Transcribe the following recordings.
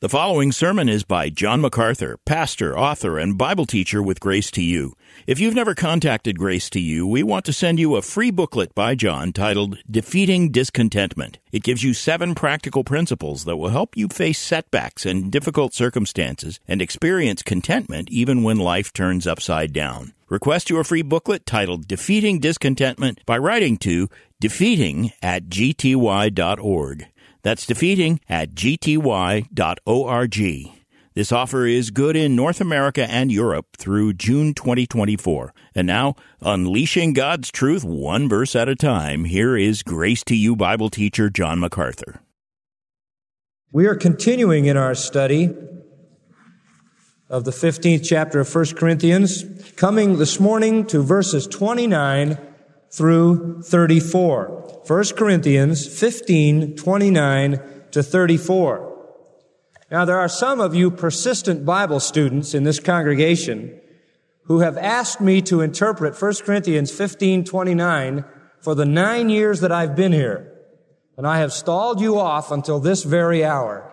The following sermon is by John MacArthur, pastor, author, and Bible teacher with Grace to You. If you've never contacted Grace to You, we want to send you a free booklet by John titled Defeating Discontentment. It gives you 7 practical principles that will help you face setbacks and difficult circumstances and experience contentment even when life turns upside down. Request your free booklet titled Defeating Discontentment by writing to defeating@gty.org. That's defeating@gty.org. This offer is good in North America and Europe through June 2024. And now, unleashing God's truth one verse at a time, here is Grace to You Bible teacher John MacArthur. We are continuing in our study of the 15th chapter of 1 Corinthians, coming this morning to verses 29 through 34. 1 Corinthians 15, 29 to 34. Now, there are some of you persistent Bible students in this congregation who have asked me to interpret 1 Corinthians 15, 29 for the 9 years that I've been here. And I have stalled you off until this very hour.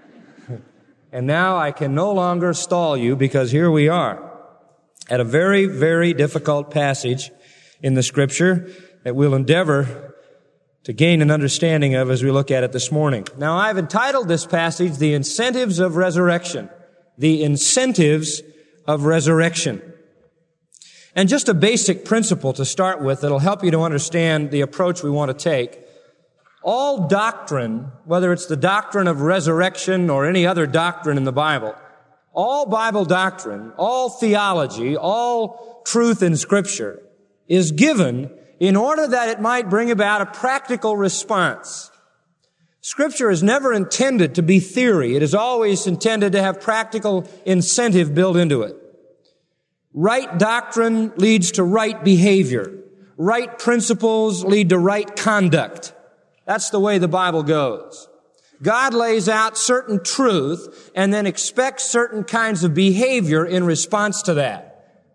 And now I can no longer stall you because here we are at a very, very difficult passage in the Scripture that we'll endeavor to gain an understanding of as we look at it this morning. Now, I've entitled this passage, The Incentives of Resurrection. The Incentives of Resurrection. And just a basic principle to start with that'll help you to understand the approach we want to take. All doctrine, whether it's the doctrine of resurrection or any other doctrine in the Bible, all Bible doctrine, all theology, all truth in Scripture is given in order that it might bring about a practical response. Scripture is never intended to be theory. It is always intended to have practical incentive built into it. Right doctrine leads to right behavior. Right principles lead to right conduct. That's the way the Bible goes. God lays out certain truth and then expects certain kinds of behavior in response to that.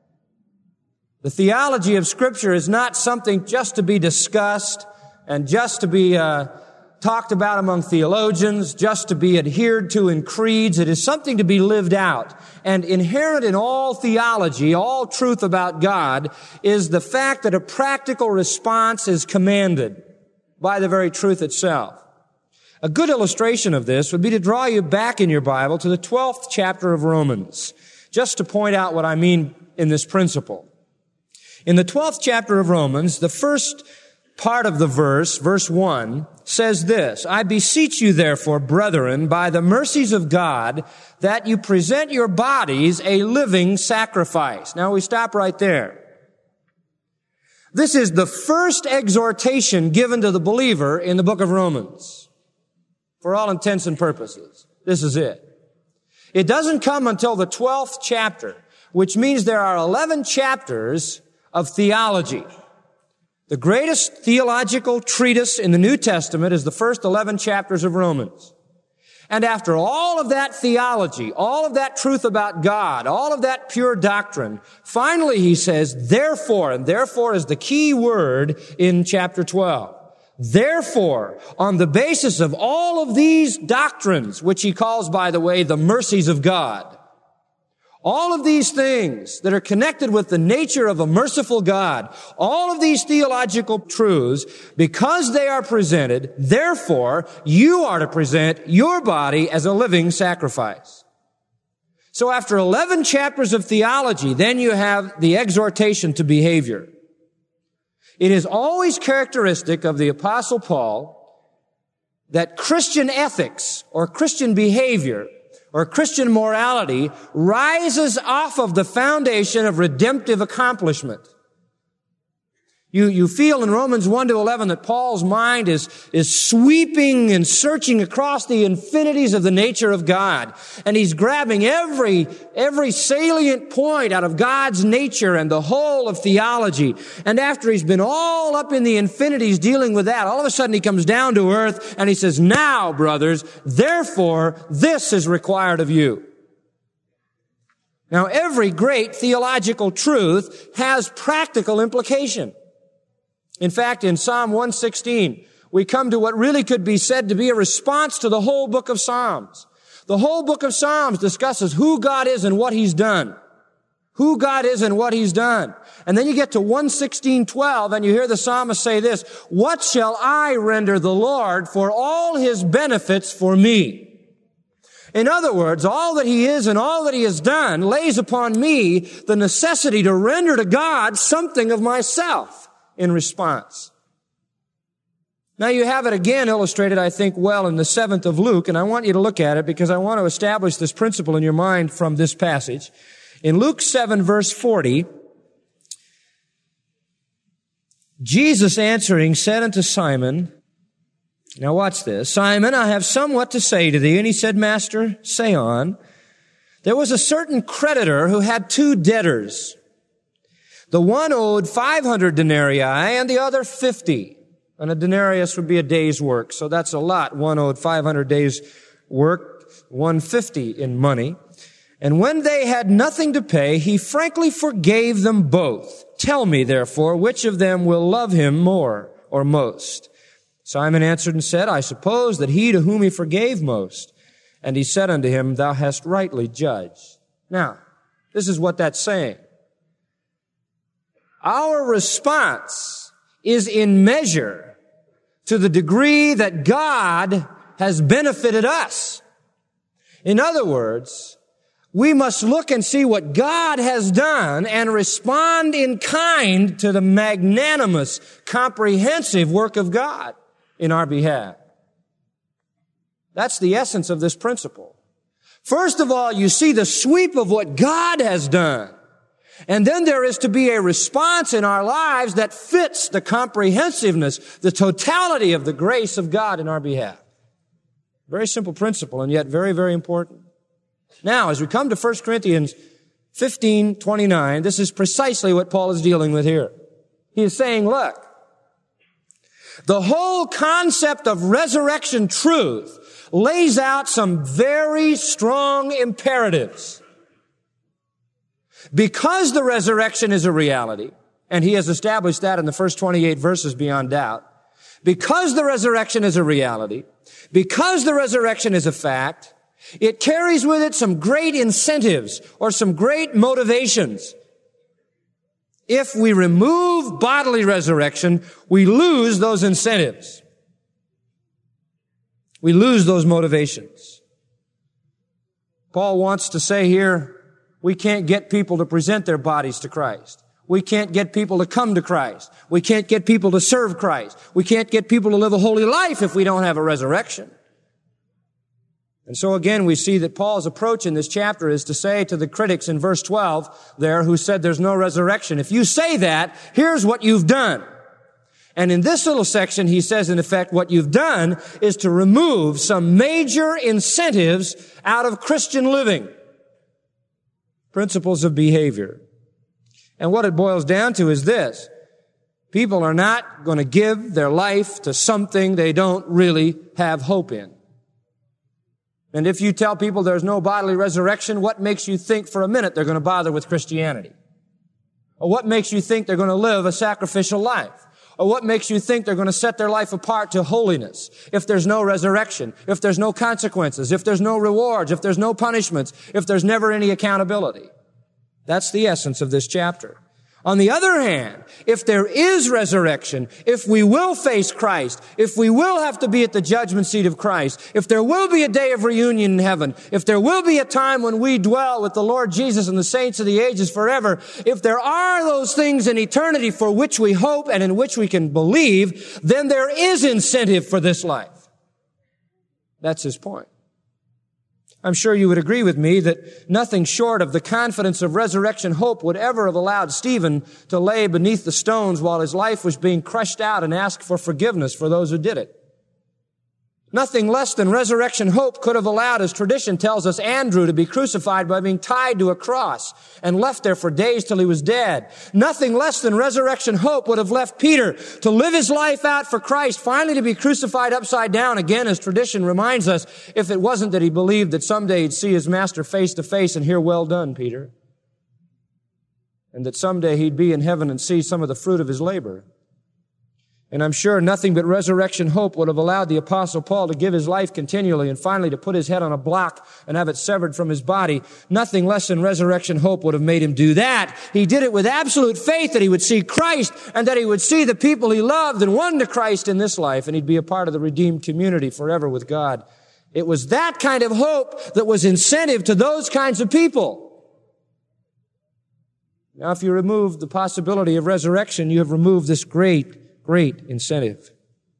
The theology of Scripture is not something just to be discussed and just to be talked about among theologians, just to be adhered to in creeds. It is something to be lived out. And inherent in all theology, all truth about God, is the fact that a practical response is commanded by the very truth itself. A good illustration of this would be to draw you back in your Bible to the 12th chapter of Romans, just to point out what I mean in this principle. In the 12th chapter of Romans, the first part of the verse 1, says this, I beseech you therefore, brethren, by the mercies of God, that you present your bodies a living sacrifice. Now we stop right there. This is the first exhortation given to the believer in the book of Romans. For all intents and purposes. This is it. It doesn't come until the 12th chapter, which means there are 11 chapters of theology. The greatest theological treatise in the New Testament is the first 11 chapters of Romans. And after all of that theology, all of that truth about God, all of that pure doctrine, finally he says, therefore, and therefore is the key word in chapter 12. Therefore, on the basis of all of these doctrines, which he calls, by the way, the mercies of God, all of these things that are connected with the nature of a merciful God, all of these theological truths, because they are presented, therefore, you are to present your body as a living sacrifice. So after 11 chapters of theology, then you have the exhortation to behavior. It is always characteristic of the Apostle Paul that Christian ethics or Christian behavior or Christian morality rises off of the foundation of redemptive accomplishment. You feel in Romans 1 to 11 that Paul's mind is sweeping and searching across the infinities of the nature of God. And he's grabbing every salient point out of God's nature and the whole of theology. And after he's been all up in the infinities dealing with that, all of a sudden he comes down to earth and he says, now, brothers, therefore, this is required of you. Now, every great theological truth has practical implication. In fact, in Psalm 116, we come to what really could be said to be a response to the whole book of Psalms. The whole book of Psalms discusses who God is and what He's done. Who God is and what He's done. And then you get to 116:12 and you hear the psalmist say this, "What shall I render the Lord for all His benefits for me?" In other words, all that He is and all that He has done lays upon me the necessity to render to God something of myself in response. Now you have it again illustrated, I think, well in the 7th of Luke, and I want you to look at it because I want to establish this principle in your mind from this passage. In Luke 7, verse 40, Jesus answering said unto Simon, now watch this, "Simon, I have somewhat to say to thee." And he said, "Master, say on." There was a certain creditor who had 2 debtors. The one owed 500 denarii and the other 50. And a denarius would be a day's work, so that's a lot. One owed 500 days' work, 150 in money. And when they had nothing to pay, he frankly forgave them both. "Tell me, therefore, which of them will love him more or most?" Simon answered and said, "I suppose that he to whom he forgave most." And he said unto him, "Thou hast rightly judged." Now, this is what that's saying. Our response is in measure to the degree that God has benefited us. In other words, we must look and see what God has done and respond in kind to the magnanimous, comprehensive work of God in our behalf. That's the essence of this principle. First of all, you see the sweep of what God has done. And then there is to be a response in our lives that fits the comprehensiveness, the totality of the grace of God in our behalf. Very simple principle, and yet very, very important. Now, as we come to 1 Corinthians 15:29, this is precisely what Paul is dealing with here. He is saying, look, the whole concept of resurrection truth lays out some very strong imperatives. Because the resurrection is a reality, and he has established that in the first 28 verses beyond doubt, because the resurrection is a reality, because the resurrection is a fact, it carries with it some great incentives or some great motivations. If we remove bodily resurrection, we lose those incentives. We lose those motivations. Paul wants to say here, we can't get people to present their bodies to Christ. We can't get people to come to Christ. We can't get people to serve Christ. We can't get people to live a holy life if we don't have a resurrection. And so again, we see that Paul's approach in this chapter is to say to the critics in verse 12 there who said there's no resurrection, if you say that, here's what you've done. And in this little section, he says, in effect, what you've done is to remove some major incentives out of Christian living. Principles of behavior. And what it boils down to is this. People are not going to give their life to something they don't really have hope in. And if you tell people there's no bodily resurrection, what makes you think for a minute they're going to bother with Christianity? Or what makes you think they're going to live a sacrificial life? Or what makes you think they're going to set their life apart to holiness if there's no resurrection, if there's no consequences, if there's no rewards, if there's no punishments, if there's never any accountability? That's the essence of this chapter. On the other hand, if there is resurrection, if we will face Christ, if we will have to be at the judgment seat of Christ, if there will be a day of reunion in heaven, if there will be a time when we dwell with the Lord Jesus and the saints of the ages forever, if there are those things in eternity for which we hope and in which we can believe, then there is incentive for this life. That's his point. I'm sure you would agree with me that nothing short of the confidence of resurrection hope would ever have allowed Stephen to lay beneath the stones while his life was being crushed out and ask for forgiveness for those who did it. Nothing less than resurrection hope could have allowed, as tradition tells us, Andrew to be crucified by being tied to a cross and left there for days till he was dead. Nothing less than resurrection hope would have left Peter to live his life out for Christ, finally to be crucified upside down again, as tradition reminds us, if it wasn't that he believed that someday he'd see his master face to face and hear, "Well done, Peter." And that someday he'd be in heaven and see some of the fruit of his labor. And I'm sure nothing but resurrection hope would have allowed the Apostle Paul to give his life continually and finally to put his head on a block and have it severed from his body. Nothing less than resurrection hope would have made him do that. He did it with absolute faith that he would see Christ and that he would see the people he loved and won to Christ in this life, and he'd be a part of the redeemed community forever with God. It was that kind of hope that was incentive to those kinds of people. Now, if you remove the possibility of resurrection, you have removed this great incentive.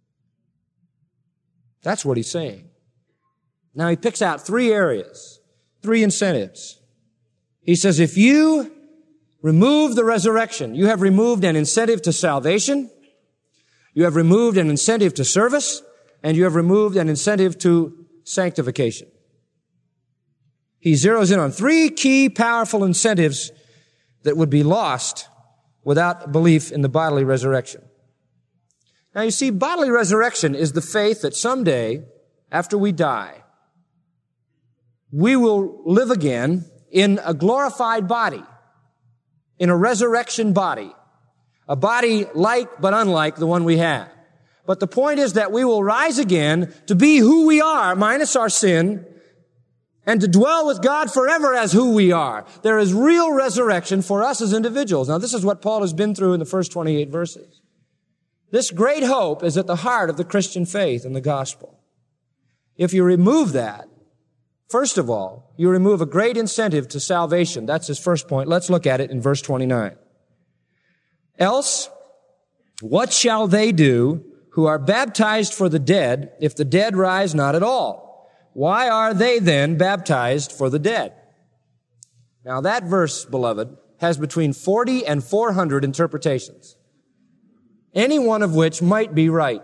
That's what he's saying. Now he picks out three areas, three incentives. He says, if you remove the resurrection, you have removed an incentive to salvation, you have removed an incentive to service, and you have removed an incentive to sanctification. He zeroes in on three key, powerful incentives that would be lost without belief in the bodily resurrection. Now you see, bodily resurrection is the faith that someday, after we die, we will live again in a glorified body, in a resurrection body, a body like but unlike the one we have. But the point is that we will rise again to be who we are, minus our sin, and to dwell with God forever as who we are. There is real resurrection for us as individuals. Now this is what Paul has been through in the first 28 verses. This great hope is at the heart of the Christian faith and the gospel. If you remove that, first of all, you remove a great incentive to salvation. That's his first point. Let's look at it in verse 29. Else, what shall they do who are baptized for the dead if the dead rise not at all? Why are they then baptized for the dead? Now that verse, beloved, has between 40 and 400 interpretations, any one of which might be right,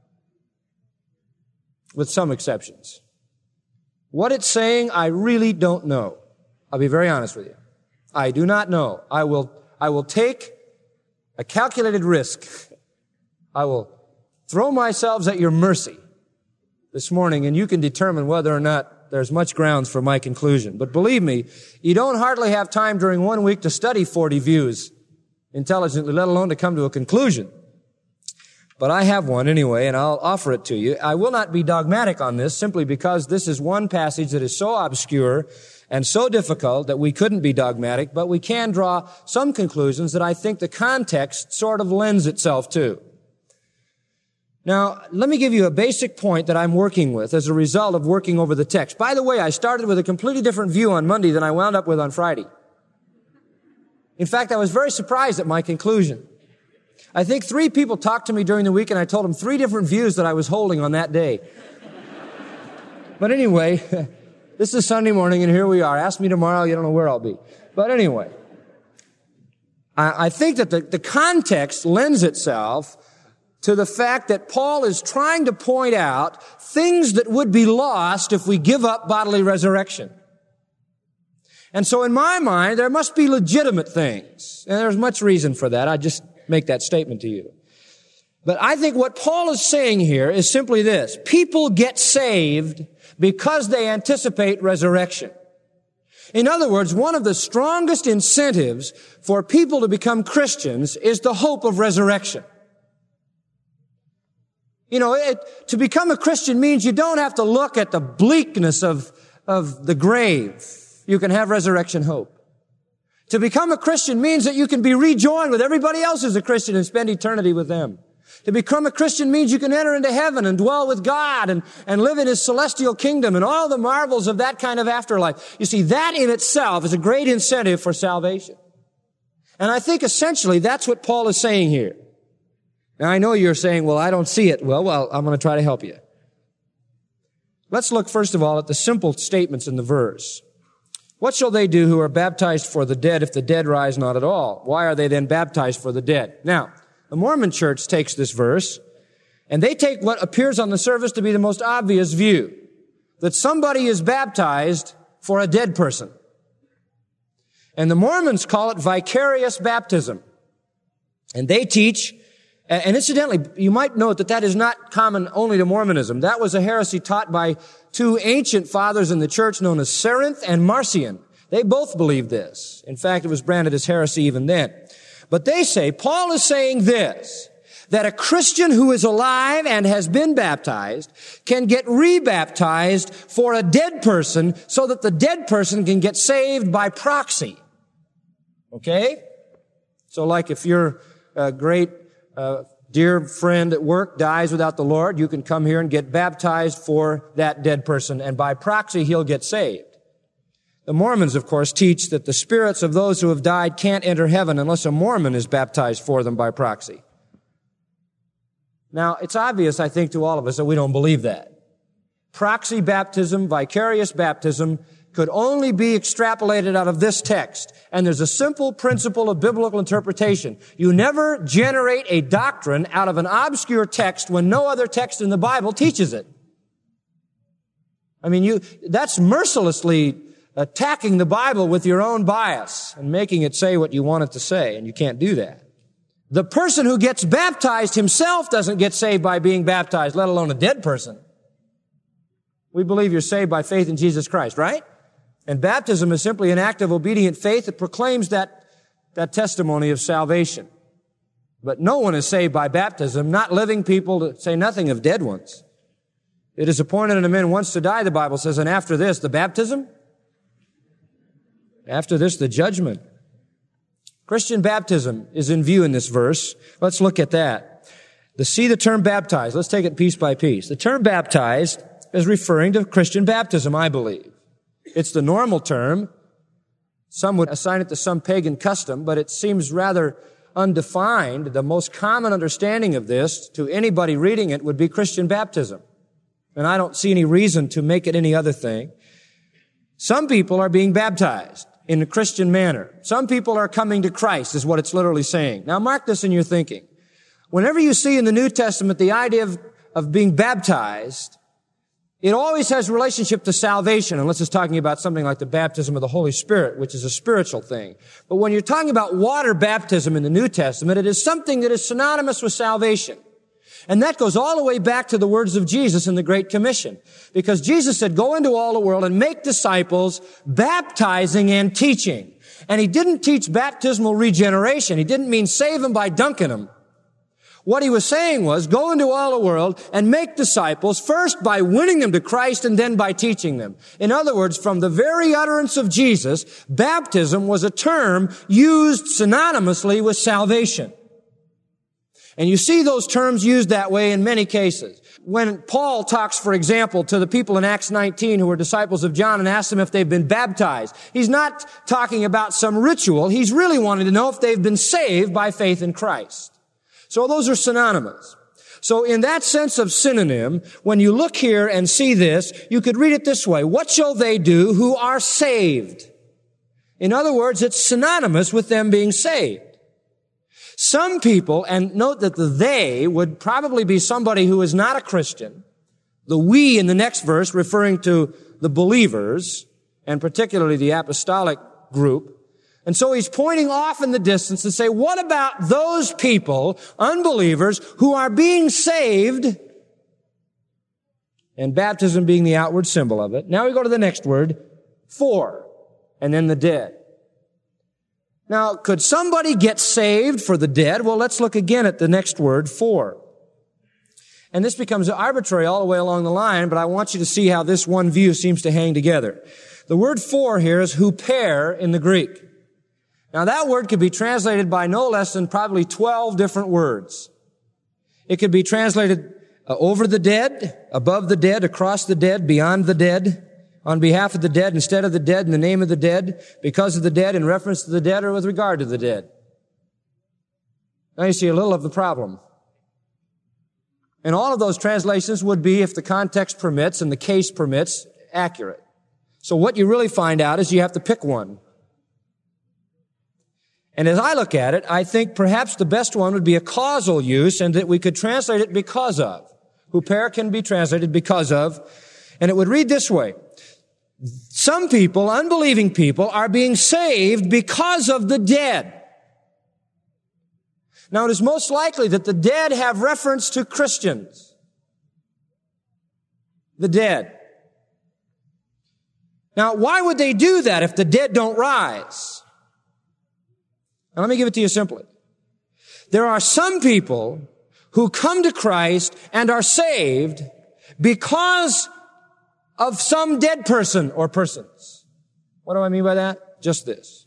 with some exceptions. What it's saying, I really don't know. I'll be very honest with you. I do not know. I will take a calculated risk. I will throw myself at your mercy this morning, and you can determine whether or not there's much grounds for my conclusion. But believe me, you don't hardly have time during 1 week to study 40 views intelligently, let alone to come to a conclusion. But I have one anyway, and I'll offer it to you. I will not be dogmatic on this simply because this is one passage that is so obscure and so difficult that we couldn't be dogmatic, but we can draw some conclusions that I think the context sort of lends itself to. Now, let me give you a basic point that I'm working with as a result of working over the text. By the way, I started with a completely different view on Monday than I wound up with on Friday. In fact, I was very surprised at my conclusion. I think 3 people talked to me during the week, and I told them 3 different views that I was holding on that day. But anyway, this is Sunday morning, and here we are. Ask me tomorrow, you don't know where I'll be. But anyway, I think that the context lends itself to the fact that Paul is trying to point out things that would be lost if we give up bodily resurrection. And so in my mind, there must be legitimate things. And there's much reason for that. I just make that statement to you. But I think what Paul is saying here is simply this. People get saved because they anticipate resurrection. In other words, one of the strongest incentives for people to become Christians is the hope of resurrection. You know, to become a Christian means you don't have to look at the bleakness of the grave. You can have resurrection hope. To become a Christian means that you can be rejoined with everybody else who's a Christian and spend eternity with them. To become a Christian means you can enter into heaven and dwell with God and live in His celestial kingdom and all the marvels of that kind of afterlife. You see, that in itself is a great incentive for salvation. And I think essentially that's what Paul is saying here. Now, I know you're saying, well, I don't see it. Well, I'm going to try to help you. Let's look first of all at the simple statements in the verse. What shall they do who are baptized for the dead if the dead rise not at all? Why are they then baptized for the dead? Now, the Mormon Church takes this verse, and they take what appears on the surface to be the most obvious view, that somebody is baptized for a dead person. And the Mormons call it vicarious baptism. And they teach, and incidentally, you might note that is not common only to Mormonism. That was a heresy taught by 2 ancient fathers in the church known as Cerinth and Marcion. They both believed this. In fact, it was branded as heresy even then. But they say, Paul is saying this, that a Christian who is alive and has been baptized can get rebaptized for a dead person so that the dead person can get saved by proxy. Okay? So like if your great dear friend at work dies without the Lord, you can come here and get baptized for that dead person, and by proxy he'll get saved. The Mormons, of course, teach that the spirits of those who have died can't enter heaven unless a Mormon is baptized for them by proxy. Now, it's obvious, I think, to all of us that we don't believe that. Proxy baptism, vicarious baptism, could only be extrapolated out of this text. And there's a simple principle of biblical interpretation. You never generate a doctrine out of an obscure text when no other text in the Bible teaches it. I mean, that's mercilessly attacking the Bible with your own bias and making it say what you want it to say, and you can't do that. The person who gets baptized himself doesn't get saved by being baptized, let alone a dead person. We believe you're saved by faith in Jesus Christ, right? And baptism is simply an act of obedient faith that proclaims that testimony of salvation. But no one is saved by baptism, not living people, to say nothing of dead ones. It is appointed unto men once to die, the Bible says, and after this, the baptism? After this, the judgment. Christian baptism is in view in this verse. Let's look at that. See the term baptized. Let's take it piece by piece. The term baptized is referring to Christian baptism, I believe. It's the normal term. Some would assign it to some pagan custom, but it seems rather undefined. The most common understanding of this to anybody reading it would be Christian baptism. And I don't see any reason to make it any other thing. Some people are being baptized in a Christian manner. Some people are coming to Christ, is what it's literally saying. Now mark this in your thinking. Whenever you see in the New Testament the idea of being baptized, it always has relationship to salvation, unless it's talking about something like the baptism of the Holy Spirit, which is a spiritual thing. But when you're talking about water baptism in the New Testament, it is something that is synonymous with salvation. And that goes all the way back to the words of Jesus in the Great Commission. Because Jesus said, go into all the world and make disciples, baptizing and teaching. And he didn't teach baptismal regeneration. He didn't mean save them by dunking them. What he was saying was, go into all the world and make disciples, first by winning them to Christ and then by teaching them. In other words, from the very utterance of Jesus, baptism was a term used synonymously with salvation. And you see those terms used that way in many cases. When Paul talks, for example, to the people in Acts 19 who were disciples of John and asked them if they've been baptized, he's not talking about some ritual. He's really wanting to know if they've been saved by faith in Christ. So those are synonymous. So in that sense of synonym, when you look here and see this, you could read it this way. What shall they do who are saved? In other words, it's synonymous with them being saved. Some people, and note that the they would probably be somebody who is not a Christian. The we in the next verse referring to the believers, and particularly the apostolic group. And so he's pointing off in the distance to say, what about those people, unbelievers, who are being saved? And baptism being the outward symbol of it. Now we go to the next word, for, and then the dead. Now, could somebody get saved for the dead? Well, let's look again at the next word, for. And this becomes arbitrary all the way along the line, but I want you to see how this one view seems to hang together. The word for here is huper in the Greek. Now, that word could be translated by no less than probably 12 different words. It could be translated over the dead, above the dead, across the dead, beyond the dead, on behalf of the dead, instead of the dead, in the name of the dead, because of the dead, in reference to the dead, or with regard to the dead. Now you see a little of the problem. And all of those translations would be, if the context permits and the case permits, accurate. So what you really find out is you have to pick one. And as I look at it, I think perhaps the best one would be a causal use, and that we could translate it because of. Huper can be translated because of. And it would read this way. Some people, unbelieving people, are being saved because of the dead. Now, it is most likely that the dead have reference to Christians. The dead. Now, why would they do that if the dead don't rise? Now, let me give it to you simply. There are some people who come to Christ and are saved because of some dead person or persons. What do I mean by that? Just this.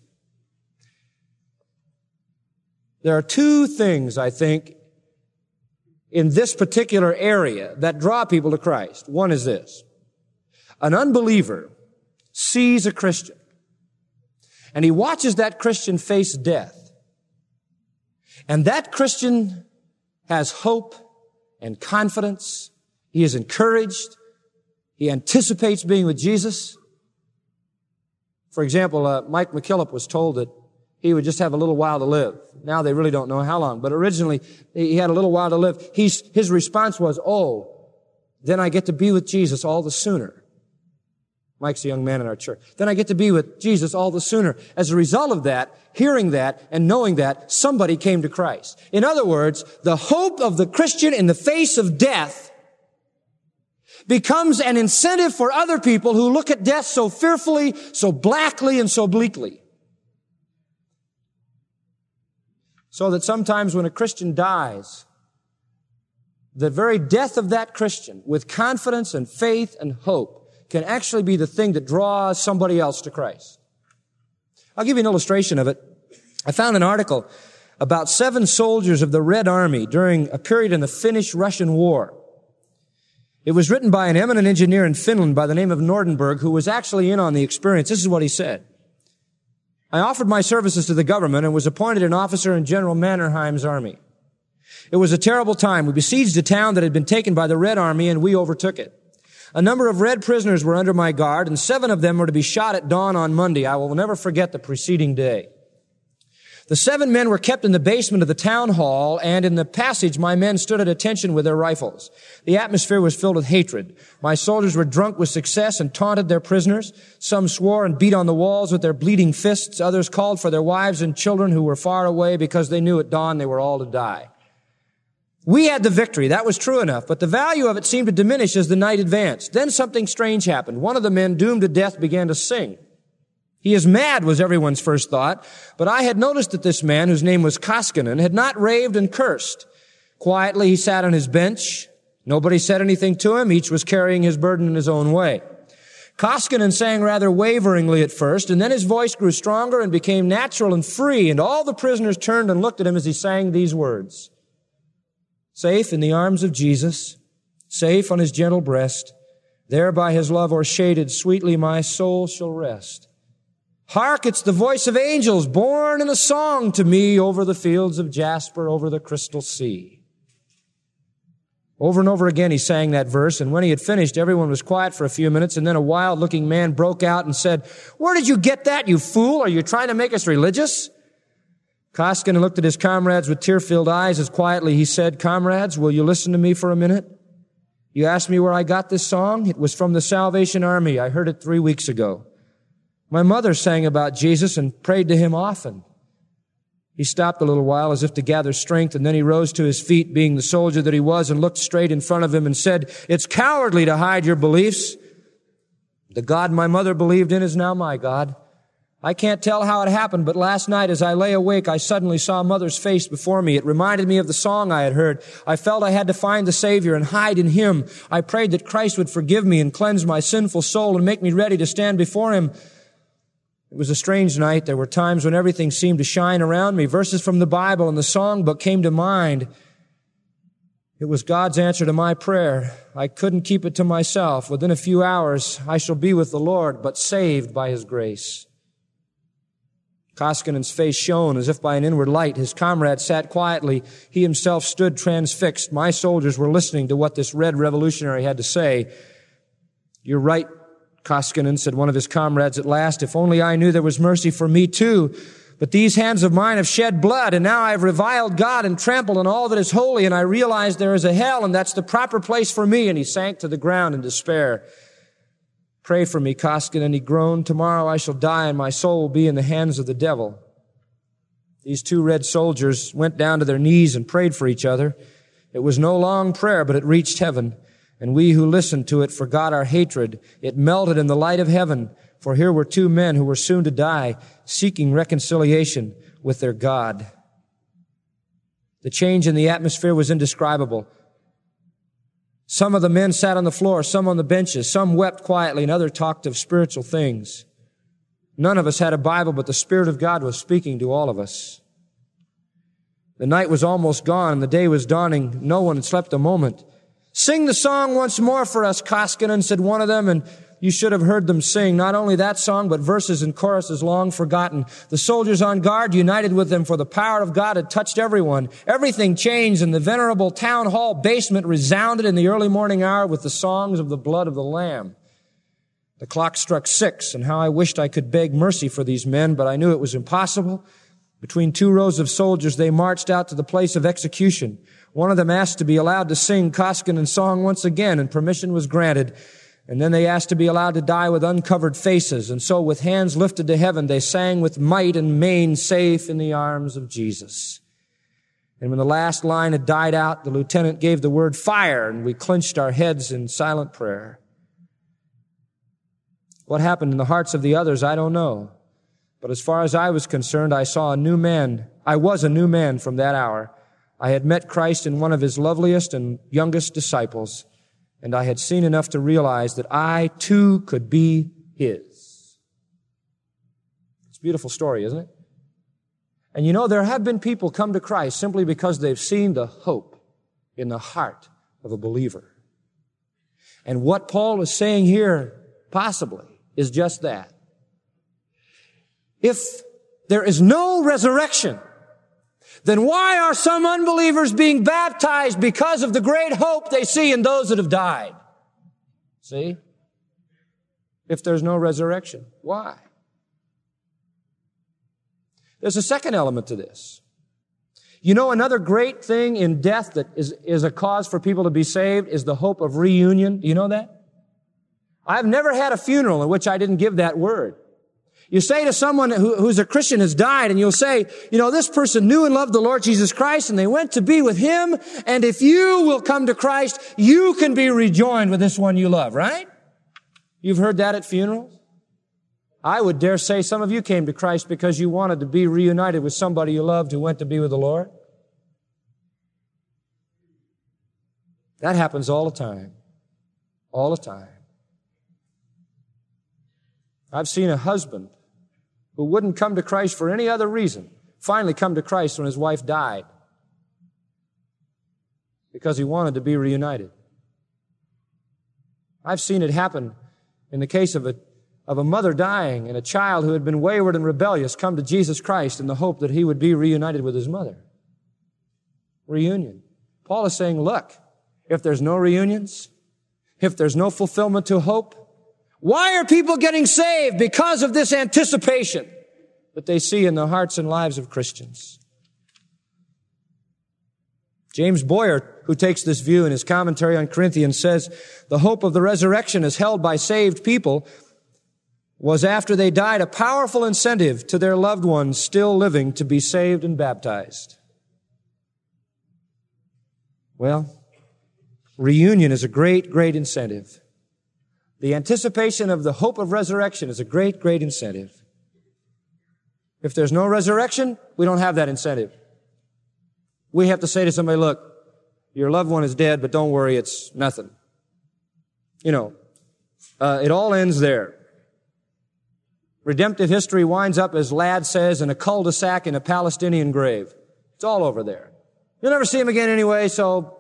There are two things, I think, in this particular area that draw people to Christ. One is this. An unbeliever sees a Christian, and he watches that Christian face death. And that Christian has hope and confidence. He is encouraged. He anticipates being with Jesus. For example, Mike McKillop was told that he would just have a little while to live. Now they really don't know how long, but originally he had a little while to live. His response was, then I get to be with Jesus all the sooner. Mike's a young man in our church. Then I get to be with Jesus all the sooner. As a result of that, hearing that and knowing that, somebody came to Christ. In other words, the hope of the Christian in the face of death becomes an incentive for other people who look at death so fearfully, so blackly, and so bleakly. So that sometimes when a Christian dies, the very death of that Christian, with confidence and faith and hope, can actually be the thing that draws somebody else to Christ. I'll give you an illustration of it. I found an article about 7 soldiers of the Red Army during a period in the Finnish-Russian War. It was written by an eminent engineer in Finland by the name of Nordenberg, who was actually in on the experience. This is what he said. I offered my services to the government and was appointed an officer in General Mannerheim's army. It was a terrible time. We besieged a town that had been taken by the Red Army, and we overtook it. A number of Red prisoners were under my guard, and 7 of them were to be shot at dawn on Monday. I will never forget the preceding day. The 7 men were kept in the basement of the town hall, and in the passage my men stood at attention with their rifles. The atmosphere was filled with hatred. My soldiers were drunk with success and taunted their prisoners. Some swore and beat on the walls with their bleeding fists. Others called for their wives and children who were far away because they knew at dawn they were all to die. We had the victory. That was true enough, but the value of it seemed to diminish as the night advanced. Then something strange happened. One of the men doomed to death began to sing. He is mad, was everyone's first thought, but I had noticed that this man, whose name was Koskinen, had not raved and cursed. Quietly, he sat on his bench. Nobody said anything to him. Each was carrying his burden in his own way. Koskinen sang rather waveringly at first, and then his voice grew stronger and became natural and free, and all the prisoners turned and looked at him as he sang these words. Safe in the arms of Jesus, safe on his gentle breast, there by his love o'ershaded, sweetly my soul shall rest. Hark, it's the voice of angels born in a song to me over the fields of jasper, over the crystal sea. Over and over again he sang that verse, and when he had finished, everyone was quiet for a few minutes, and then a wild-looking man broke out and said, "Where did you get that, you fool? Are you trying to make us religious?" Koskinen looked at his comrades with tear-filled eyes as quietly he said, "Comrades, will you listen to me for a minute? You asked me where I got this song? It was from the Salvation Army. I heard it 3 weeks ago. My mother sang about Jesus and prayed to him often." He stopped a little while as if to gather strength, and then he rose to his feet, being the soldier that he was, and looked straight in front of him and said, "It's cowardly to hide your beliefs. The God my mother believed in is now my God. I can't tell how it happened, but last night as I lay awake, I suddenly saw Mother's face before me. It reminded me of the song I had heard. I felt I had to find the Savior and hide in Him. I prayed that Christ would forgive me and cleanse my sinful soul and make me ready to stand before Him. It was a strange night. There were times when everything seemed to shine around me. Verses from the Bible and the songbook came to mind. It was God's answer to my prayer. I couldn't keep it to myself. Within a few hours, I shall be with the Lord, but saved by His grace." Koskinen's face shone as if by an inward light. His comrades sat quietly. He himself stood transfixed. My soldiers were listening to what this red revolutionary had to say. "You're right, Koskinen," said one of his comrades at last. "If only I knew there was mercy for me too. But these hands of mine have shed blood, and now I have reviled God and trampled on all that is holy, and I realize there is a hell, and that's the proper place for me." And he sank to the ground in despair. "Pray for me, Koskinen," he groaned. "Tomorrow I shall die, and my soul will be in the hands of the devil." These 2 red soldiers went down to their knees and prayed for each other. It was no long prayer, but it reached heaven. And we who listened to it forgot our hatred. It melted in the light of heaven, for here were 2 men who were soon to die, seeking reconciliation with their God. The change in the atmosphere was indescribable. Some of the men sat on the floor, some on the benches, some wept quietly, and others talked of spiritual things. None of us had a Bible, but the Spirit of God was speaking to all of us. The night was almost gone, and the day was dawning. No one had slept a moment. "Sing the song once more for us, Koskinen," said one of them, and you should have heard them sing. Not only that song, but verses and choruses long forgotten. The soldiers on guard united with them, for the power of God had touched everyone. Everything changed, and the venerable town hall basement resounded in the early morning hour with the songs of the blood of the Lamb. The clock struck 6, and how I wished I could beg mercy for these men, but I knew it was impossible. Between 2 rows of soldiers, they marched out to the place of execution. One of them asked to be allowed to sing Koskinen's song once again, and permission was granted. And then they asked to be allowed to die with uncovered faces. And so with hands lifted to heaven, they sang with might and main, "Safe in the arms of Jesus." And when the last line had died out, the lieutenant gave the word "fire," and we clenched our heads in silent prayer. What happened in the hearts of the others, I don't know. But as far as I was concerned, I saw a new man. I was a new man from that hour. I had met Christ in one of his loveliest and youngest disciples, and I had seen enough to realize that I too could be his. It's a beautiful story, isn't it? And you know, there have been people come to Christ simply because they've seen the hope in the heart of a believer. And what Paul is saying here, possibly, is just that. If there is no resurrection, then why are some unbelievers being baptized? Because of the great hope they see in those that have died. See? If there's no resurrection, why? There's a second element to this. You know, another great thing in death that is a cause for people to be saved is the hope of reunion. Do you know that? I've never had a funeral in which I didn't give that word. You say to someone who's a Christian has died, and you'll say, you know, this person knew and loved the Lord Jesus Christ, and they went to be with Him, and if you will come to Christ, you can be rejoined with this one you love, right? You've heard that at funerals? I would dare say some of you came to Christ because you wanted to be reunited with somebody you loved who went to be with the Lord. That happens all the time. All the time. I've seen a husband who wouldn't come to Christ for any other reason finally come to Christ when his wife died because he wanted to be reunited. I've seen it happen in the case of a mother dying and a child who had been wayward and rebellious come to Jesus Christ in the hope that he would be reunited with his mother. Reunion. Paul is saying, look, if there's no reunions, if there's no fulfillment to hope, why are people getting saved? Because of this anticipation that they see in the hearts and lives of Christians. James Boyer, who takes this view in his commentary on Corinthians, says, the hope of the resurrection as held by saved people was after they died a powerful incentive to their loved ones still living to be saved and baptized. Well, reunion is a great, great incentive. The anticipation of the hope of resurrection is a great, great incentive. If there's no resurrection, we don't have that incentive. We have to say to somebody, look, your loved one is dead, but don't worry, it's nothing. You know, it all ends there. Redemptive history winds up, as Ladd says, in a cul-de-sac in a Palestinian grave. It's all over there. You'll never see him again anyway, so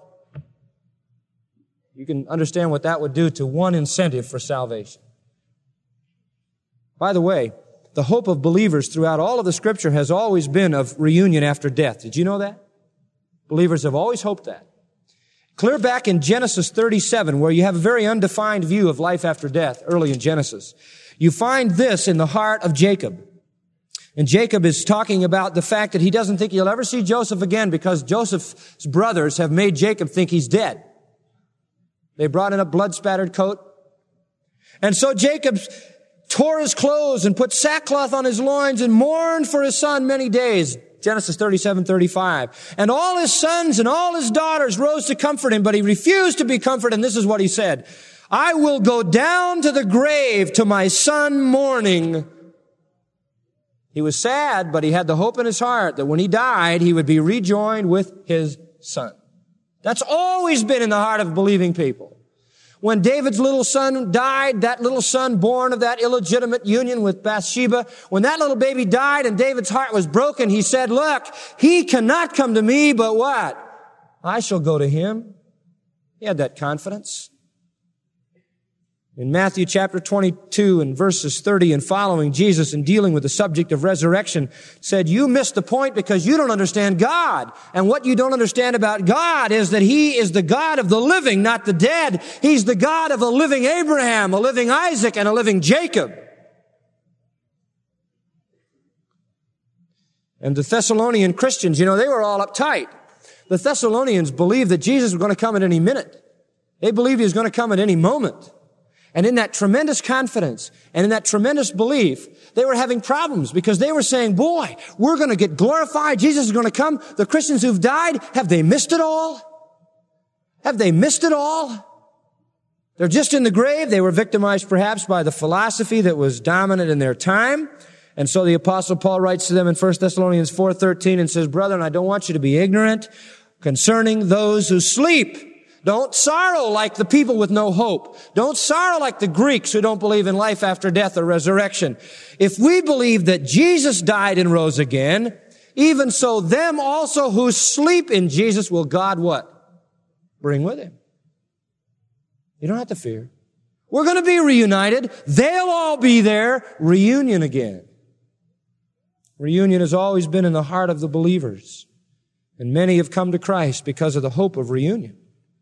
you can understand what that would do to one incentive for salvation. By the way, the hope of believers throughout all of the Scripture has always been of reunion after death. Did you know that? Believers have always hoped that. Clear back in Genesis 37, where you have a very undefined view of life after death, early in Genesis, you find this in the heart of Jacob. And Jacob is talking about the fact that he doesn't think he'll ever see Joseph again because Joseph's brothers have made Jacob think he's dead. They brought in a blood-spattered coat. And so Jacob tore his clothes and put sackcloth on his loins and mourned for his son many days. Genesis 37:35. And all his sons and all his daughters rose to comfort him, but he refused to be comforted. And this is what he said. I will go down to the grave to my son mourning He was sad, but he had the hope in his heart that when he died, he would be rejoined with his son. That's always been in the heart of believing people. When David's little son died, that little son born of that illegitimate union with Bathsheba, when that little baby died and David's heart was broken, he said, look, he cannot come to me, but what? I shall go to him. He had that confidence. In Matthew chapter 22 and verses 30 and following, Jesus, in dealing with the subject of resurrection, said, you missed the point because you don't understand God. And what you don't understand about God is that He is the God of the living, not the dead. He's the God of a living Abraham, a living Isaac, and a living Jacob. And the Thessalonian Christians, they were all uptight. The Thessalonians believed that Jesus was going to come at any minute. They believed He was going to come at any moment. And in that tremendous confidence and in that tremendous belief, they were having problems because they were saying, boy, we're going to get glorified. Jesus is going to come. The Christians who've died, have they missed it all? Have they missed it all? They're just in the grave. They were victimized perhaps by the philosophy that was dominant in their time. And so the Apostle Paul writes to them in 1 Thessalonians 4:13 and says, brethren, I don't want you to be ignorant concerning those who sleep. Don't sorrow like the people with no hope. Don't sorrow like the Greeks who don't believe in life after death or resurrection. If we believe that Jesus died and rose again, even so them also who sleep in Jesus will God what? Bring with Him. You don't have to fear. We're going to be reunited. They'll all be there. Reunion again. Reunion has always been in the heart of the believers. And many have come to Christ because of the hope of reunion.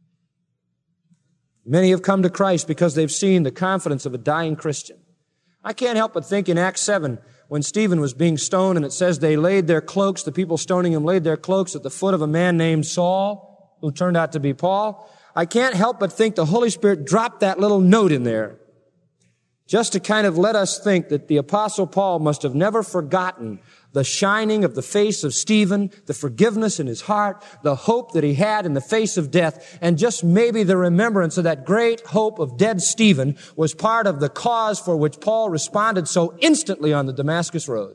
Many have come to Christ because they've seen the confidence of a dying Christian. I can't help but think in Acts 7, when Stephen was being stoned, and it says they laid their cloaks, the people stoning him laid their cloaks at the foot of a man named Saul, who turned out to be Paul. I can't help but think the Holy Spirit dropped that little note in there, just to kind of let us think that the Apostle Paul must have never forgotten the shining of the face of Stephen, the forgiveness in his heart, the hope that he had in the face of death, and just maybe the remembrance of that great hope of dead Stephen was part of the cause for which Paul responded so instantly on the Damascus road.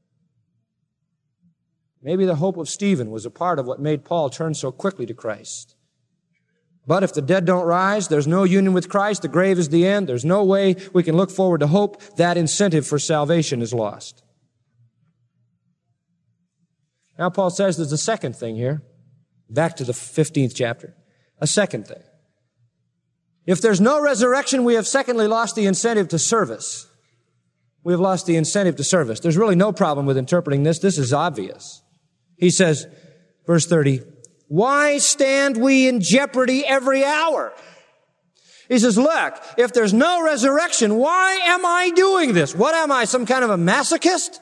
Maybe the hope of Stephen was a part of what made Paul turn so quickly to Christ. But if the dead don't rise, there's no union with Christ, the grave is the end, there's no way we can look forward to hope, that incentive for salvation is lost. Now Paul says there's a second thing here, back to the 15th chapter, a second thing. If there's no resurrection, we have secondly lost the incentive to service. We have lost the incentive to service. There's really no problem with interpreting this. This is obvious. He says, verse 30, why stand we in jeopardy every hour? He says, look, if there's no resurrection, why am I doing this? What am I, some kind of a masochist?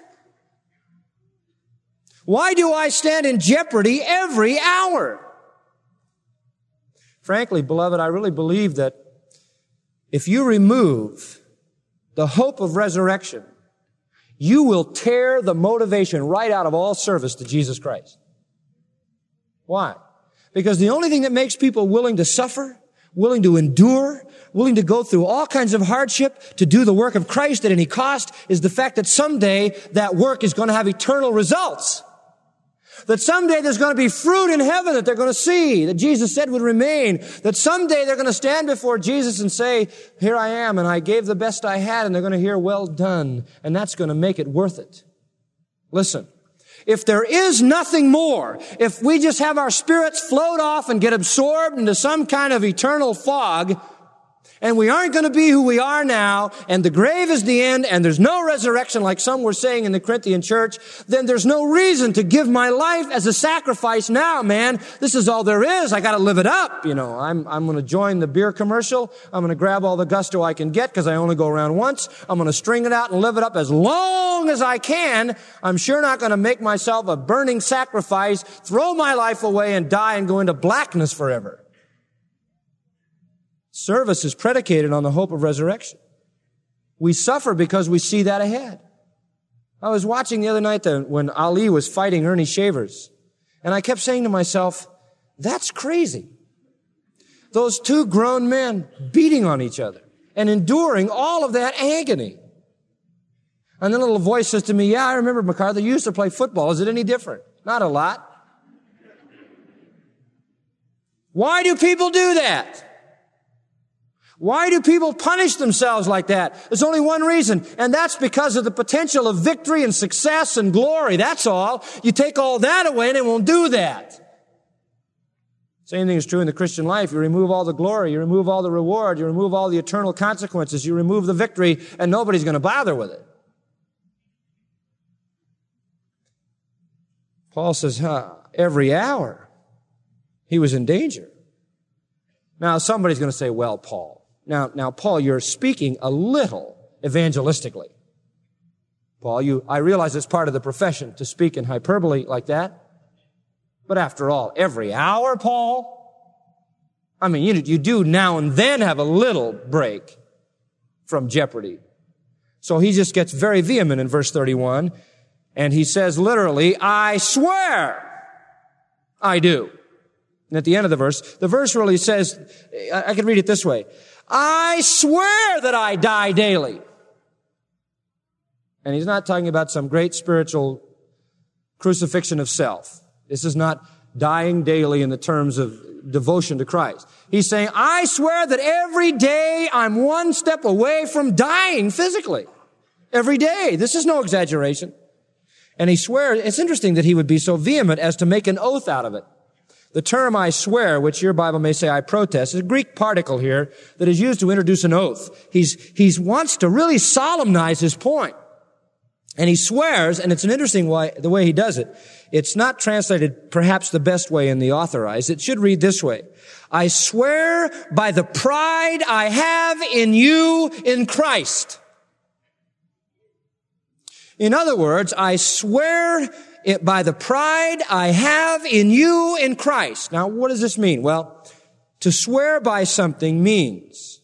Why do I stand in jeopardy every hour? Frankly, beloved, I really believe that if you remove the hope of resurrection, you will tear the motivation right out of all service to Jesus Christ. Why? Because the only thing that makes people willing to suffer, willing to endure, willing to go through all kinds of hardship to do the work of Christ at any cost is the fact that someday that work is going to have eternal results. That someday there's going to be fruit in heaven that they're going to see, that Jesus said would remain. That someday they're going to stand before Jesus and say, here I am, and I gave the best I had, and they're going to hear, well done. And that's going to make it worth it. Listen, if there is nothing more, if we just have our spirits float off and get absorbed into some kind of eternal fog, and we aren't going to be who we are now, and the grave is the end, and there's no resurrection like some were saying in the Corinthian church, then there's no reason to give my life as a sacrifice now, man. This is all there is. I got to live it up. I'm going to join the beer commercial. I'm going to grab all the gusto I can get because I only go around once. I'm going to string it out and live it up as long as I can. I'm sure not going to make myself a burning sacrifice, throw my life away and die and go into blackness forever. Service is predicated on the hope of resurrection. We suffer because we see that ahead. I was watching the other night when Ali was fighting Ernie Shavers, and I kept saying to myself, that's crazy. Those two grown men beating on each other and enduring all of that agony. And the little voice says to me, yeah, I remember, MacArthur, you used to play football. Is it any different? Not a lot. Why do people do that? Why do people punish themselves like that? There's only one reason, and that's because of the potential of victory and success and glory. That's all. You take all that away and it won't do that. Same thing is true in the Christian life. You remove all the glory, you remove all the reward, you remove all the eternal consequences, you remove the victory, and nobody's going to bother with it. Paul says, every hour he was in danger. Now, somebody's going to say, well, Paul. Now, Paul, you're speaking a little evangelistically. Paul, I realize it's part of the profession to speak in hyperbole like that. But after all, every hour, Paul? I mean, you do now and then have a little break from jeopardy. So he just gets very vehement in verse 31, and he says literally, I swear I do. And at the end of the verse really says, I can read it this way, I swear that I die daily. And he's not talking about some great spiritual crucifixion of self. This is not dying daily in the terms of devotion to Christ. He's saying, I swear that every day I'm one step away from dying physically. Every day. This is no exaggeration. And he swears, it's interesting that he would be so vehement as to make an oath out of it. The term I swear, which your Bible may say I protest, is a Greek particle here that is used to introduce an oath. He wants to really solemnize his point. And he swears, and it's an interesting way, the way he does it. It's not translated perhaps the best way in the Authorized. It should read this way. I swear by the pride I have in you in Christ. In other words, I swear it by the pride I have in you in Christ. Now, what does this mean? Well, to swear by something means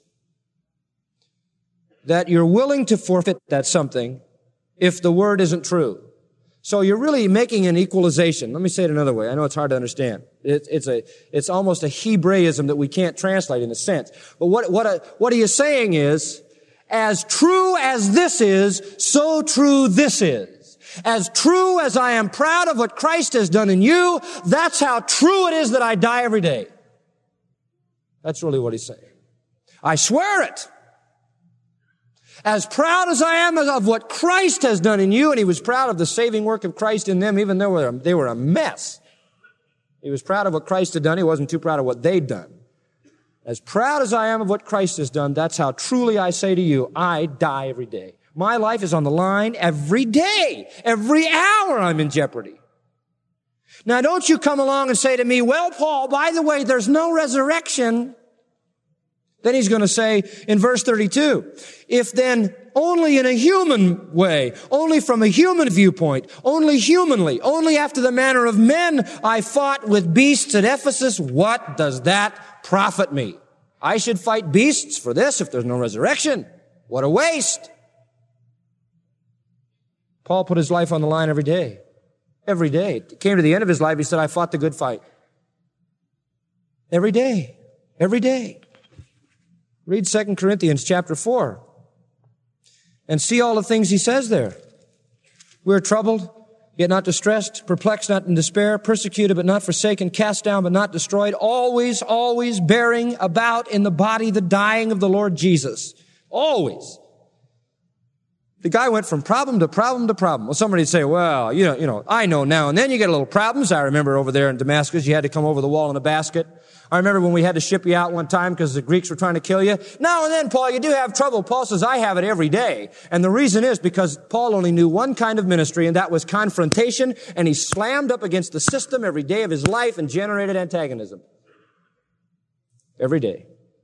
that you're willing to forfeit that something if the word isn't true. So you're really making an equalization. Let me say it another way. I know it's hard to understand. It's almost a Hebraism that we can't translate in a sense. But what he is saying is, as true as this is, so true this is. As true as I am proud of what Christ has done in you, that's how true it is that I die every day. That's really what he's saying. I swear it. As proud as I am of what Christ has done in you, and he was proud of the saving work of Christ in them, even though they were a mess. He was proud of what Christ had done. He wasn't too proud of what they'd done. As proud as I am of what Christ has done, that's how truly I say to you, I die every day. My life is on the line every day. Every hour I'm in jeopardy. Now, don't you come along and say to me, well, Paul, by the way, there's no resurrection. Then he's going to say in verse 32, if then only in a human way, only from a human viewpoint, only humanly, only after the manner of men, I fought with beasts at Ephesus, what does that profit me? I should fight beasts for this if there's no resurrection. What a waste. Paul put his life on the line every day. Every day. It came to the end of his life, he said, I fought the good fight. Every day. Every day. Read 2 Corinthians chapter 4 and see all the things he says there. We're troubled, yet not distressed, perplexed, not in despair, persecuted, but not forsaken, cast down, but not destroyed, always, always bearing about in the body the dying of the Lord Jesus. Always. The guy went from problem to problem to problem. Well, somebody'd say, well, you know, I know now and then you get a little problems. I remember over there in Damascus, you had to come over the wall in a basket. I remember when we had to ship you out one time because the Greeks were trying to kill you. Now and then, Paul, you do have trouble. Paul says, I have it every day. And the reason is because Paul only knew one kind of ministry, and that was confrontation, and he slammed up against the system every day of his life and generated antagonism. Every day.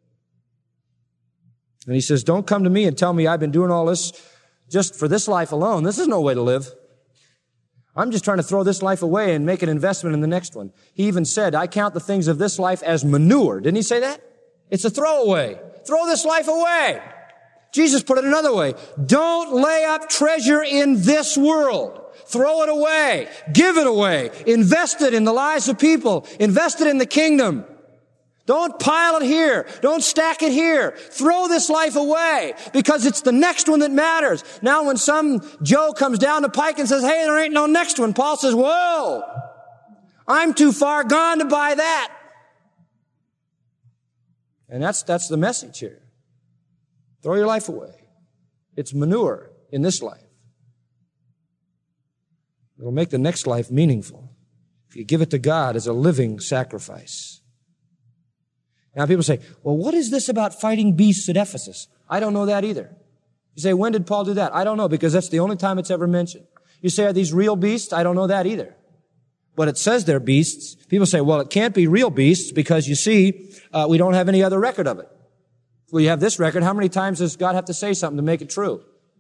And he says, don't come to me and tell me I've been doing all this just for this life alone. This is no way to live. I'm just trying to throw this life away and make an investment in the next one. He even said, I count the things of this life as manure. Didn't he say that? It's a throwaway. Throw this life away. Jesus put it another way. Don't lay up treasure in this world. Throw it away. Give it away. Invest it in the lives of people. Invest it in the kingdom. Don't pile it here. Don't stack it here. Throw this life away because it's the next one that matters. Now when some Joe comes down the pike and says, hey, there ain't no next one, Paul says, whoa, I'm too far gone to buy that. And that's the message here. Throw your life away. It's manure in this life. It'll make the next life meaningful if you give it to God as a living sacrifice. Now people say, well, what is this about fighting beasts at Ephesus? I don't know that either. You say, when did Paul do that? I don't know, because that's the only time it's ever mentioned. You say, are these real beasts? I don't know that either. But it says they're beasts. People say, well, it can't be real beasts because, you see, we don't have any other record of it. If we have this record, how many times does God have to say something to make it true?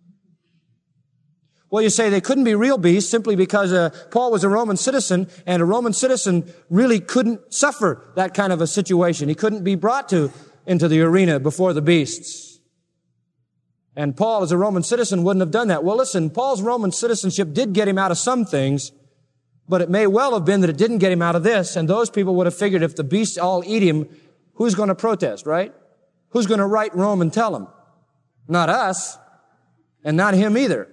Well, you say they couldn't be real beasts simply because Paul was a Roman citizen, and a Roman citizen really couldn't suffer that kind of a situation. He couldn't be brought into the arena before the beasts. And Paul, as a Roman citizen, wouldn't have done that. Well, listen, Paul's Roman citizenship did get him out of some things, but it may well have been that it didn't get him out of this, and those people would have figured if the beasts all eat him, who's going to protest, right? Who's going to write Rome and tell him? Not us, and not him either.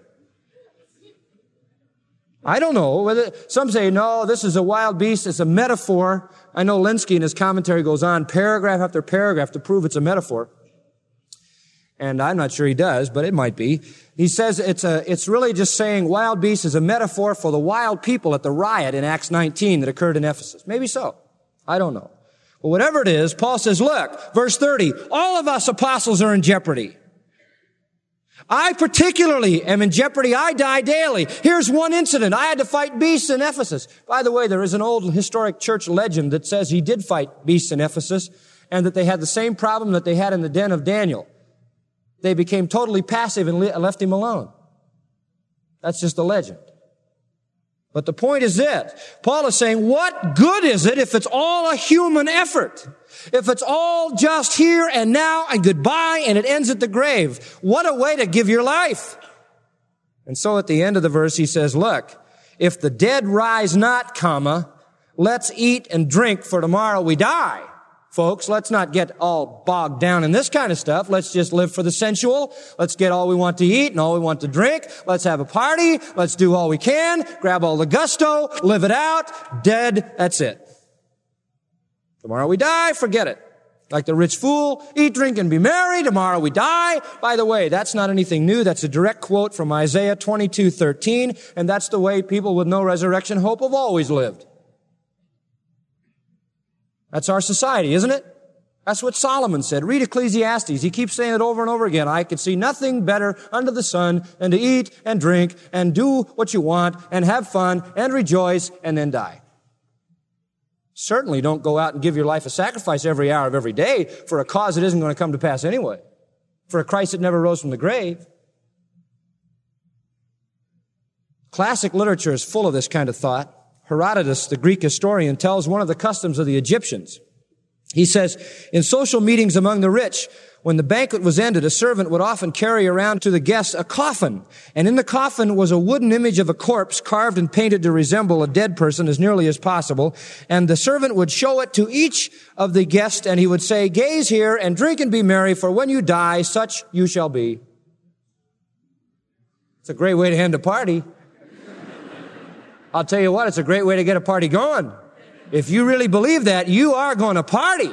I don't know whether some say, no, this is a wild beast. It's a metaphor. I know Linsky in his commentary goes on paragraph after paragraph to prove it's a metaphor. And I'm not sure he does, but it might be. He says it's really just saying wild beast is a metaphor for the wild people at the riot in Acts 19 that occurred in Ephesus. Maybe so. I don't know. But whatever it is, Paul says, look, verse 30, all of us apostles are in jeopardy. I particularly am in jeopardy. I die daily. Here's one incident. I had to fight beasts in Ephesus. By the way, there is an old historic church legend that says he did fight beasts in Ephesus and that they had the same problem that they had in the den of Daniel. They became totally passive and left him alone. That's just a legend. But the point is this. Paul is saying, what good is it if it's all a human effort? If it's all just here and now and goodbye and it ends at the grave? What a way to give your life. And so at the end of the verse he says, look, if the dead rise not, let's eat and drink for tomorrow we die. Folks, let's not get all bogged down in this kind of stuff. Let's just live for the sensual. Let's get all we want to eat and all we want to drink. Let's have a party. Let's do all we can. Grab all the gusto. Live it out. Dead. That's it. Tomorrow we die. Forget it. Like the rich fool, eat, drink, and be merry. Tomorrow we die. By the way, that's not anything new. That's a direct quote from Isaiah 22:13. And that's the way people with no resurrection hope have always lived. That's our society, isn't it? That's what Solomon said. Read Ecclesiastes. He keeps saying it over and over again. I could see nothing better under the sun than to eat and drink and do what you want and have fun and rejoice and then die. Certainly don't go out and give your life a sacrifice every hour of every day for a cause that isn't going to come to pass anyway. For a Christ that never rose from the grave. Classic literature is full of this kind of thought. Herodotus, the Greek historian, tells one of the customs of the Egyptians. He says, in social meetings among the rich, when the banquet was ended, a servant would often carry around to the guests a coffin. And in the coffin was a wooden image of a corpse carved and painted to resemble a dead person as nearly as possible. And the servant would show it to each of the guests, and he would say, gaze here and drink and be merry, for when you die, such you shall be. It's a great way to end a party. I'll tell you what, it's a great way to get a party going. If you really believe that, you are going to party.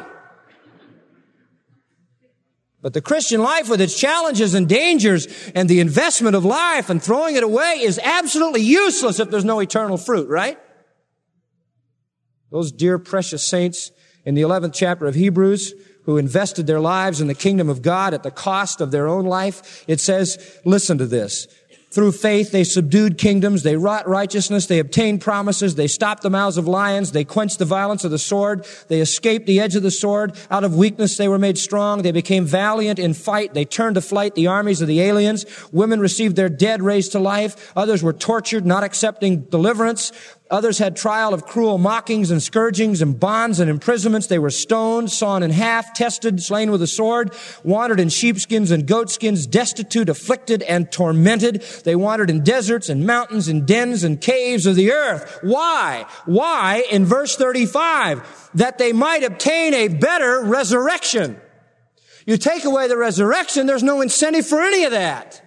But the Christian life with its challenges and dangers and the investment of life and throwing it away is absolutely useless if there's no eternal fruit, right? Those dear precious saints in the 11th chapter of Hebrews who invested their lives in the kingdom of God at the cost of their own life, it says, listen to this. Through faith, they subdued kingdoms, they wrought righteousness, they obtained promises, they stopped the mouths of lions, they quenched the violence of the sword, they escaped the edge of the sword. Out of weakness, they were made strong. They became valiant in fight. They turned to flight the armies of the aliens. Women received their dead raised to life. Others were tortured, not accepting deliverance. Others had trial of cruel mockings and scourgings and bonds and imprisonments. They were stoned, sawn in half, tested, slain with a sword, wandered in sheepskins and goatskins, destitute, afflicted, and tormented. They wandered in deserts and mountains and dens and caves of the earth. Why? Why? In verse 35, that they might obtain a better resurrection. You take away the resurrection, there's no incentive for any of that.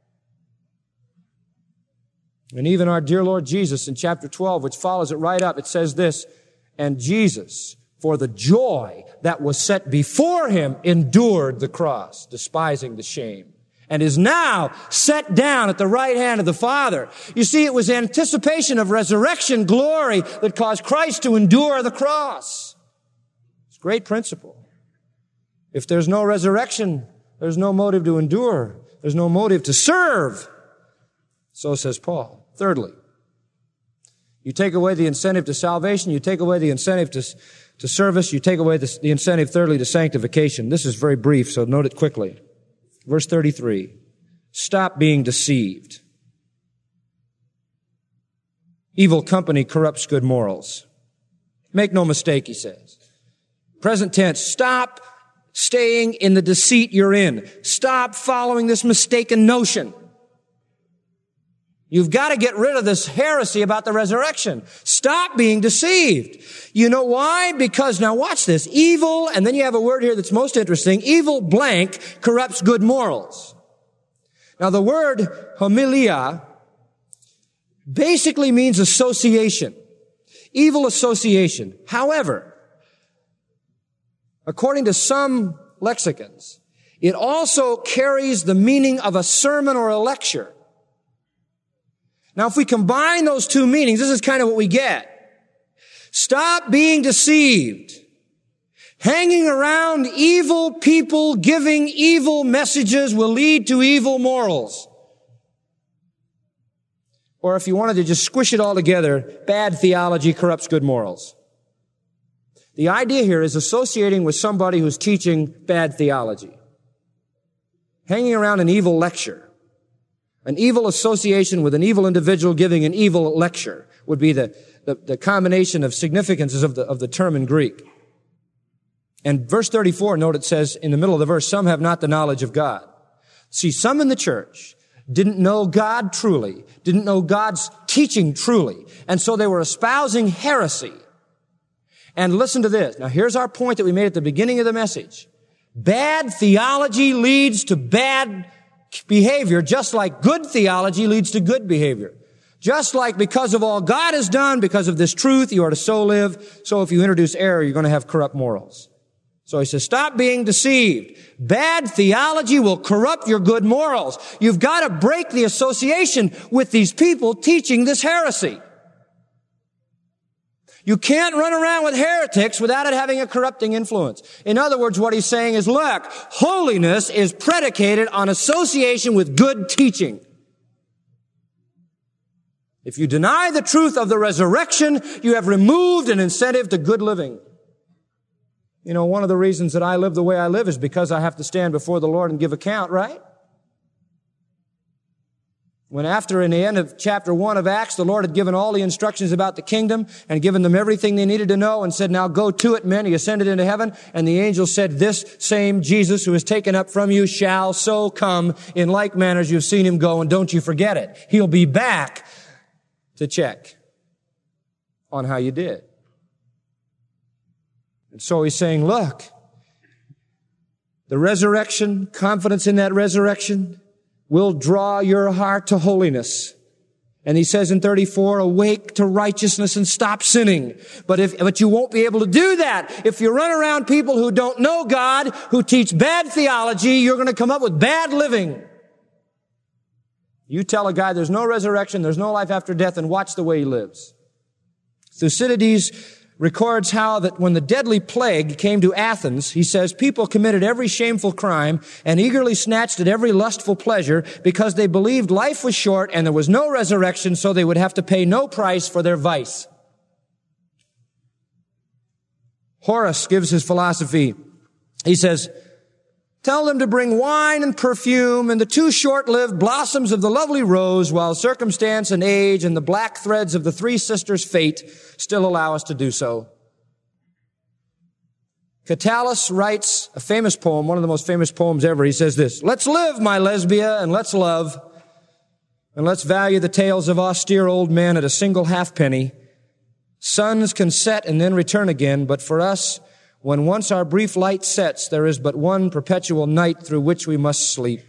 And even our dear Lord Jesus in chapter 12, which follows it right up, it says this, and Jesus, for the joy that was set before him, endured the cross, despising the shame, and is now set down at the right hand of the Father. You see, it was anticipation of resurrection glory that caused Christ to endure the cross. It's a great principle. If there's no resurrection, there's no motive to endure. There's no motive to serve. So says Paul. Thirdly, you take away the incentive to salvation, you take away the incentive to service, you take away the incentive, thirdly, to sanctification. This is very brief, so note it quickly. Verse 33, stop being deceived. Evil company corrupts good morals. Make no mistake, he says. Present tense, stop staying in the deceit you're in. Stop following this mistaken notion. You've got to get rid of this heresy about the resurrection. Stop being deceived. You know why? Because, now watch this, evil, and then you have a word here that's most interesting, evil blank corrupts good morals. Now the word homilia basically means association. Evil association. However, according to some lexicons, it also carries the meaning of a sermon or a lecture. Now, if we combine those two meanings, this is kind of what we get. Stop being deceived. Hanging around evil people giving evil messages will lead to evil morals. Or if you wanted to just squish it all together, bad theology corrupts good morals. The idea here is associating with somebody who's teaching bad theology. Hanging around an evil lecture. An evil association with an evil individual giving an evil lecture would be the combination of significances of the term in Greek. And verse 34, note it says in the middle of the verse, some have not the knowledge of God. See, some in the church didn't know God truly, didn't know God's teaching truly, and so they were espousing heresy. And listen to this. Now here's our point that we made at the beginning of the message. Bad theology leads to bad behavior, just like good theology leads to good behavior. Just like because of all God has done, because of this truth, you are to so live. So if you introduce error, you're going to have corrupt morals. So he says, stop being deceived. Bad theology will corrupt your good morals. You've got to break the association with these people teaching this heresy. You can't run around with heretics without it having a corrupting influence. In other words, what he's saying is, look, holiness is predicated on association with good teaching. If you deny the truth of the resurrection, you have removed an incentive to good living. You know, one of the reasons that I live the way I live is because I have to stand before the Lord and give account, right? When in the end of chapter 1 of Acts, the Lord had given all the instructions about the kingdom and given them everything they needed to know and said, now go to it, men. He ascended into heaven, and the angel said, this same Jesus who is taken up from you shall so come in like manner as you've seen him go, and don't you forget it. He'll be back to check on how you did. And so he's saying, look, the resurrection, confidence in that resurrection, will draw your heart to holiness. And he says in 34, awake to righteousness and stop sinning. But you won't be able to do that. If you run around people who don't know God, who teach bad theology, you're going to come up with bad living. You tell a guy there's no resurrection, there's no life after death, and watch the way he lives. Thucydides records how that when the deadly plague came to Athens, he says, people committed every shameful crime and eagerly snatched at every lustful pleasure because they believed life was short and there was no resurrection, so they would have to pay no price for their vice. Horace gives his philosophy. He says, Tell them to bring wine and perfume and the two short-lived blossoms of the lovely rose, while circumstance and age and the black threads of the three sisters' fate still allow us to do so. Catullus writes a famous poem, one of the most famous poems ever. He says this: "Let's live, my Lesbia, and let's love, and let's value the tales of austere old men at a single halfpenny. Suns can set and then return again, but for us, when once our brief light sets, there is but one perpetual night through which we must sleep.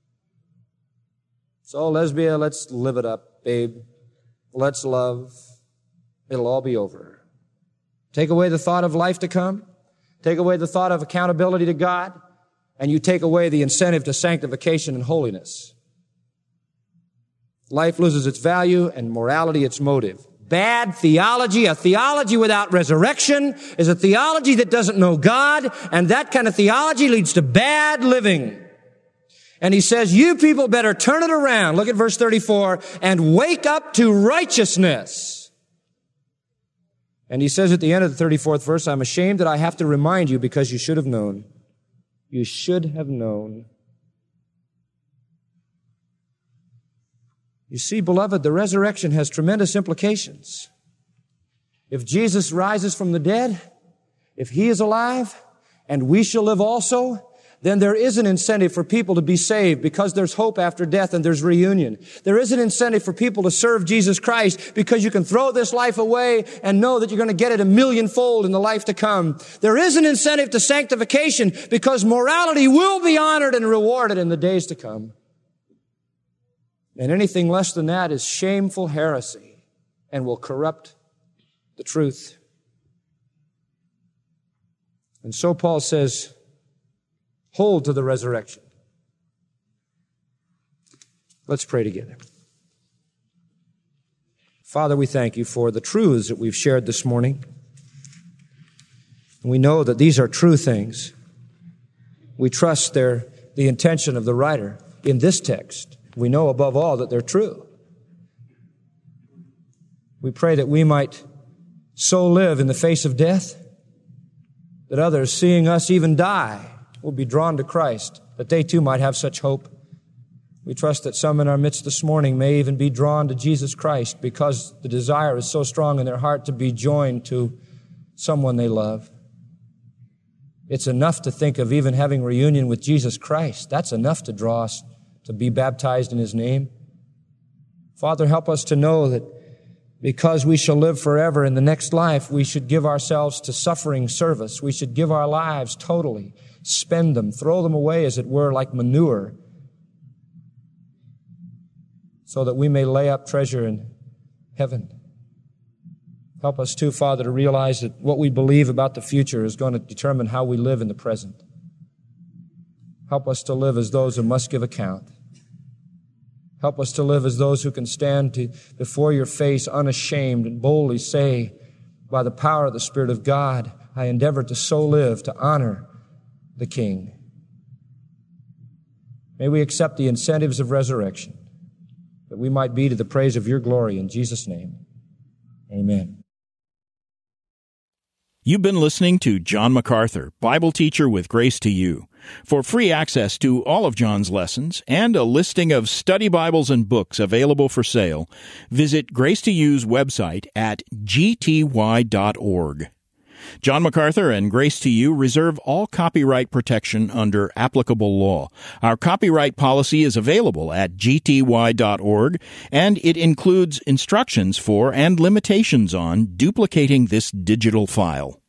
So, Lesbia, let's live it up, babe. Let's love. It'll all be over. Take away the thought of life to come. Take away the thought of accountability to God, and you take away the incentive to sanctification and holiness. Life loses its value and morality its motive. Bad theology, a theology without resurrection, is a theology that doesn't know God, and that kind of theology leads to bad living. And he says, you people better turn it around. Look at verse 34, and wake up to righteousness. And he says at the end of the 34th verse, I'm ashamed that I have to remind you because you should have known. You should have known. You see, beloved, the resurrection has tremendous implications. If Jesus rises from the dead, if he is alive, and we shall live also, then there is an incentive for people to be saved because there's hope after death and there's reunion. There is an incentive for people to serve Jesus Christ because you can throw this life away and know that you're going to get it 1,000,000-fold in the life to come. There is an incentive to sanctification because morality will be honored and rewarded in the days to come. And anything less than that is shameful heresy and will corrupt the truth. And so Paul says, hold to the resurrection. Let's pray together. Father, we thank you for the truths that we've shared this morning. We know that these are true things. We trust the intention of the writer in this text. We know above all that they're true. We pray that we might so live in the face of death that others, seeing us even die, will be drawn to Christ, that they too might have such hope. We trust that some in our midst this morning may even be drawn to Jesus Christ because the desire is so strong in their heart to be joined to someone they love. It's enough to think of even having reunion with Jesus Christ. That's enough to draw us to be baptized in his name. Father, help us to know that because we shall live forever in the next life, we should give ourselves to suffering service. We should give our lives totally, spend them, throw them away, as it were, like manure, so that we may lay up treasure in heaven. Help us too, Father, to realize that what we believe about the future is going to determine how we live in the present. Help us to live as those who must give account. Help us to live as those who can stand before your face unashamed and boldly say, by the power of the Spirit of God, I endeavor to so live, to honor the King. May we accept the incentives of resurrection, that we might be to the praise of your glory. In Jesus' name, amen. You've been listening to John MacArthur, Bible teacher with Grace to You. For free access to all of John's lessons and a listing of study Bibles and books available for sale, visit Grace to You's website at gty.org. John MacArthur and Grace to You reserve all copyright protection under applicable law. Our copyright policy is available at gty.org, and it includes instructions for and limitations on duplicating this digital file.